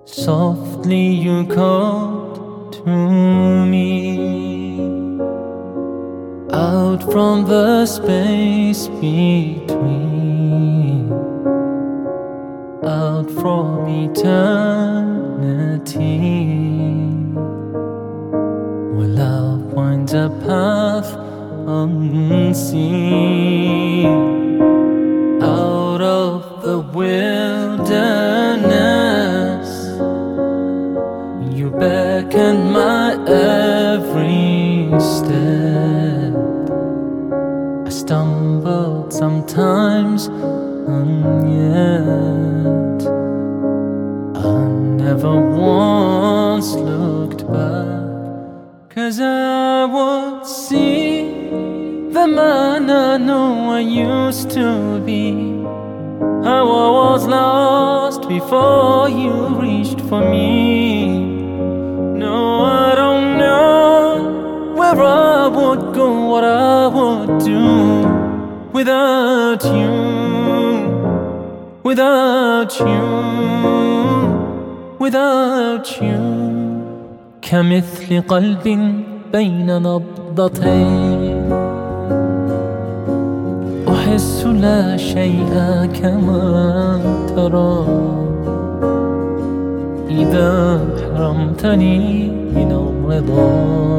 Softly you called to me, out from the space between, out from eternity, where love winds a path unseen, out of the wilderness. You beckon my every step. I stumbled sometimes, and yet I never once looked back, 'cause I would see the man I know I used to be, how I was lost before you reached for me. No, I don't know where I would go, what I would do without you, without you, without you. كمثل قلب بين نبضتين، أحس لا شيء كما ترى، إذا حرمتني من الرضا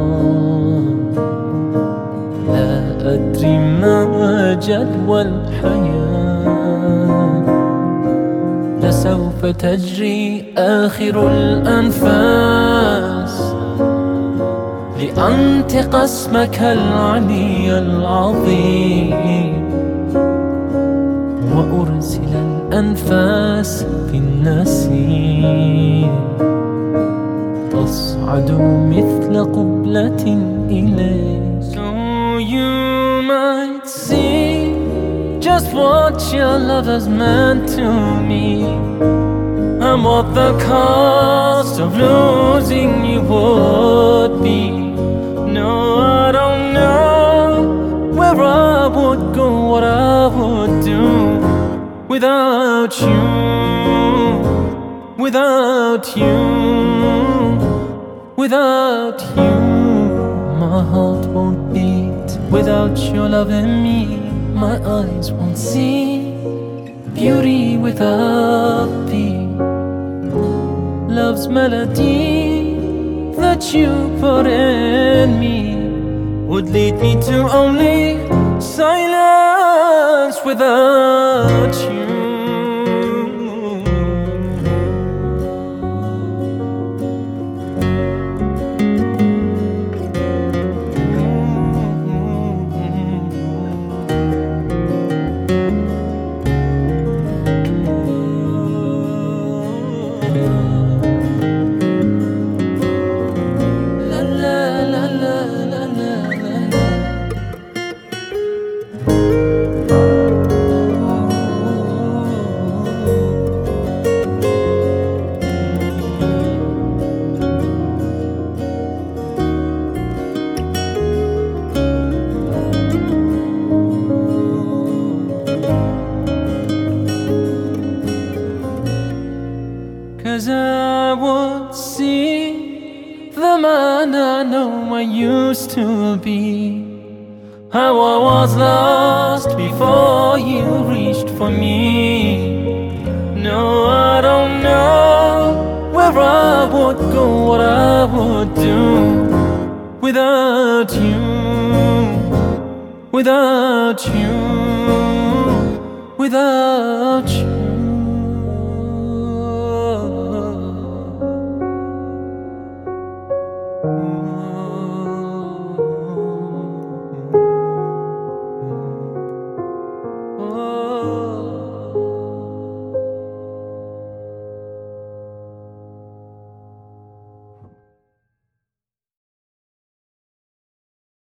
لا أدري ما جدوى الحياة، لسوف تجري آخر الأنفاس لأنطق اسمك العلي العظيم، وأرسل الأنفاس في النسيم، تصعد مثل قبلة إليك. So you might see just what your love has meant to me, and what the cost of losing you would be. No, I don't know where I would go, what I would do without you, without you, without you. My heart won't beat without your love in me. My eyes won't see beauty without thee. Love's melody that you put in me would lead me to only silence without you. Cause I would see the man I know I used to be, how I was lost before you reached for me. No, I don't know where I would go, what I would do without you, without you, without you.